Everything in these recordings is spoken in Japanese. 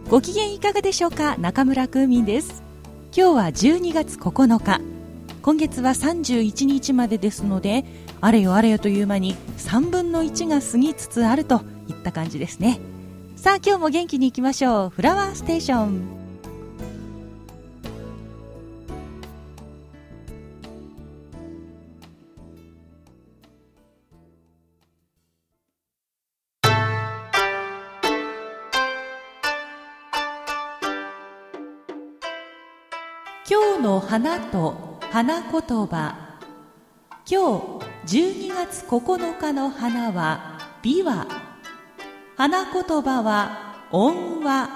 ご機嫌いかがでしょうか。中村クーミンです。今日は12月9日、今月は31日までですので、あれよあれよという間に3分の1が過ぎつつあるといった感じですね。さあ今日も元気にいきましょう。フラワーステーション。今日の花と花言葉。今日12月9日の花は琵琶。花言葉は音話。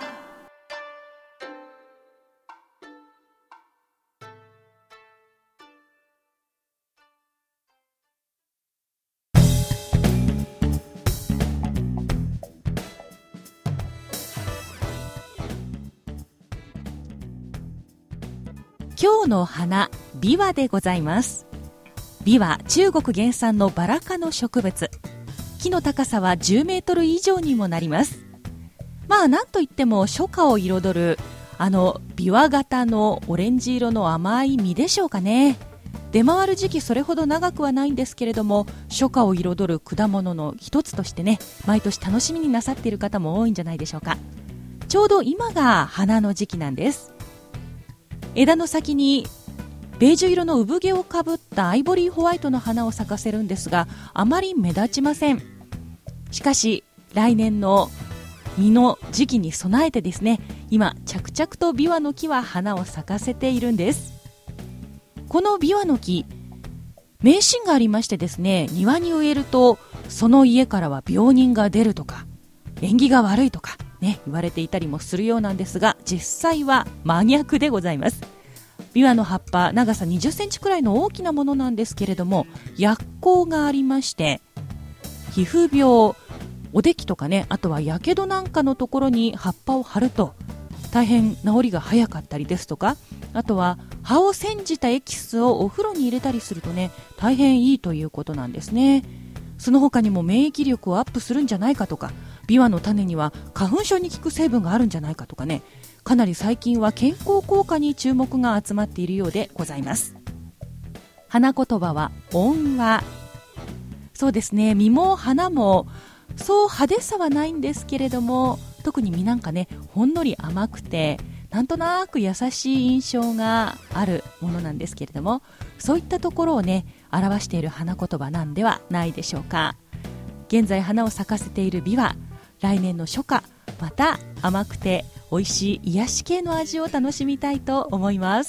今日の花、琵琶でございます。琵琶、中国原産のバラ科の植物。木の高さは10メートル以上にもなります。なんといっても初夏を彩る琵琶型のオレンジ色の甘い実でしょうかね。出回る時期それほど長くはないんですけれども、初夏を彩る果物の一つとしてね、毎年楽しみになさっている方も多いんじゃないでしょうか。ちょうど今が花の時期なんです。枝の先にベージュ色の産毛をかぶったアイボリーホワイトの花を咲かせるんですが、あまり目立ちません。しかし来年の実の時期に備えてですね、今着々と琵琶の木は花を咲かせているんです。この琵琶の木、迷信がありましてですね、庭に植えるとその家からは病人が出るとか縁起が悪いとかね、言われていたりもするようなんですが、実際は真逆でございます。琵琶の葉っぱ、長さ20センチくらいの大きなものなんですけれども、薬効がありまして、皮膚病、おできとかね、あとはやけどなんかのところに葉っぱを貼ると大変治りが早かったりですとか、あとは葉を煎じたエキスをお風呂に入れたりするとね、大変いいということなんですね。その他にも免疫力をアップするんじゃないかとか、琵琶の種には花粉症に効く成分があるんじゃないかとかね、かなり最近は健康効果に注目が集まっているようでございます。花言葉は音話。そうですね、実も花もそう派手さはないんですけれども、特に実なんかね、ほんのり甘くてなんとなく優しい印象があるものなんですけれども、そういったところをね表している花言葉なんではないでしょうか。現在花を咲かせている琵琶、来年の初夏、また甘くて美味しい癒し系の味を楽しみたいと思います。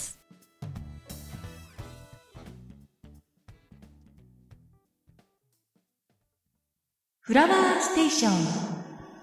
フラワーステーション。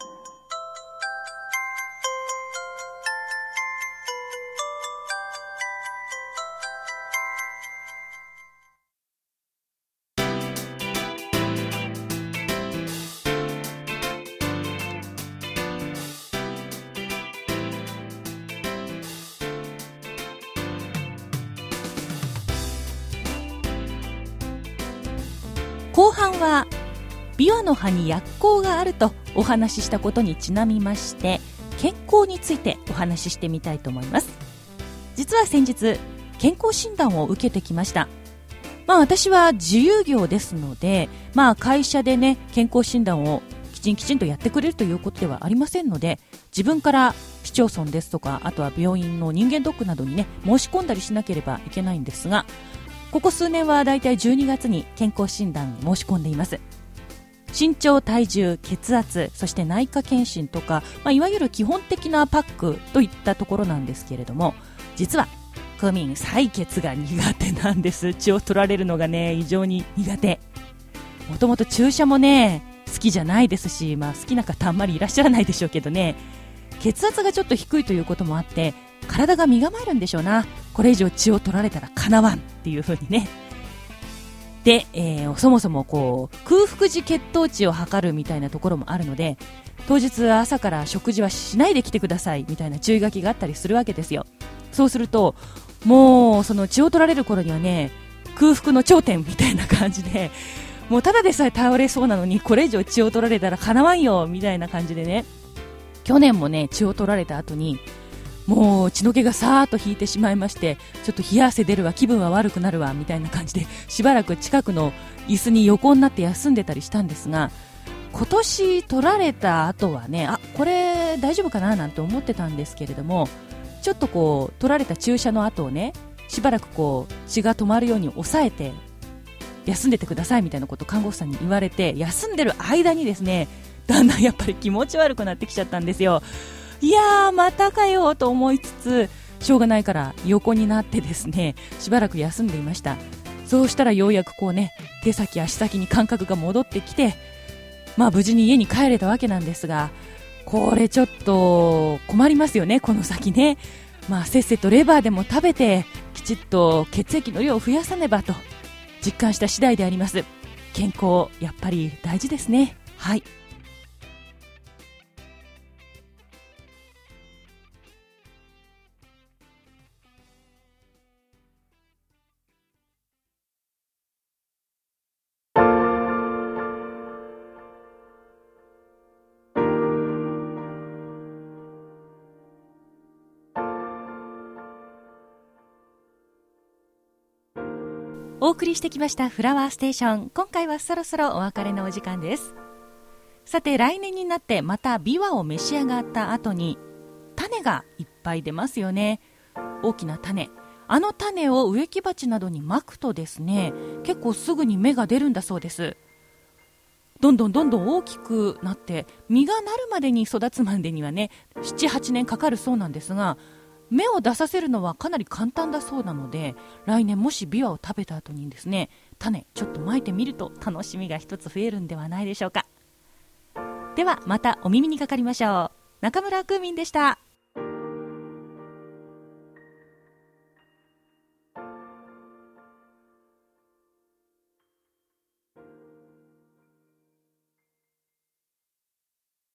後半は琵琶の葉に薬効があるとお話ししたことにちなみまして、健康についてお話ししてみたいと思います。実は先日健康診断を受けてきました。私は自由業ですので、会社でね健康診断をきちんとやってくれるということではありませんので、自分から市町村ですとか、あとは病院の人間ドックなどにね申し込んだりしなければいけないんですが、ここ数年はだいたい12月に健康診断に申し込んでいます。身長、体重、血圧、そして内科検診とか、いわゆる基本的なパックといったところなんですけれども、実はクーミン採血が苦手なんです。血を取られるのがね異常に苦手。もともと注射もね好きじゃないですし、好きな方あんまりいらっしゃらないでしょうけどね、血圧がちょっと低いということもあって体が身構えるんでしょうな。これ以上血を取られたらかなわんっていう風にね。で、そもそも空腹時血糖値を測るみたいなところもあるので、当日朝から食事はしないで来てくださいみたいな注意書きがあったりするわけですよ。そうするともうその血を取られる頃にはね空腹の頂点みたいな感じで、もうただでさえ倒れそうなのにこれ以上血を取られたらかなわんよみたいな感じでね、 去年もね血を取られた後にもう血の気がさーっと引いてしまいまして、ちょっと冷や汗出るわ、気分は悪くなるわみたいな感じでしばらく近くの椅子に横になって休んでたりしたんですが、今年取られた後はね、これ大丈夫かななんて思ってたんですけれども、ちょっとこう取られた注射の後をね、しばらくこう血が止まるように抑えて休んでてくださいみたいなことを看護師さんに言われて、休んでる間にですね、だんだんやっぱり気持ち悪くなってきちゃったんですよ。いやーまたかよと思いつつ、しょうがないから横になってですね、しばらく休んでいました。そうしたらようやくこうね、手先足先に感覚が戻ってきて、無事に家に帰れたわけなんですが、これちょっと困りますよね、この先ね。せっせとレバーでも食べてきちっと血液の量を増やさねばと実感した次第であります。健康やっぱり大事ですね。はい。お送りしてきましたフラワーステーション、今回はそろそろお別れのお時間です。さて来年になってまたビワを召し上がった後に種がいっぱい出ますよね。大きな種、あの種を植木鉢などにまくとですね、結構すぐに芽が出るんだそうです。どんどん大きくなって実がなるまでに育つまでにはね 7,8 年かかるそうなんですが、芽を出させるのはかなり簡単だそうなので、来年もしビワを食べた後にですね、種ちょっとまいてみると楽しみが一つ増えるんではないでしょうか。ではまたお耳にかかりましょう。中村クーミンでした。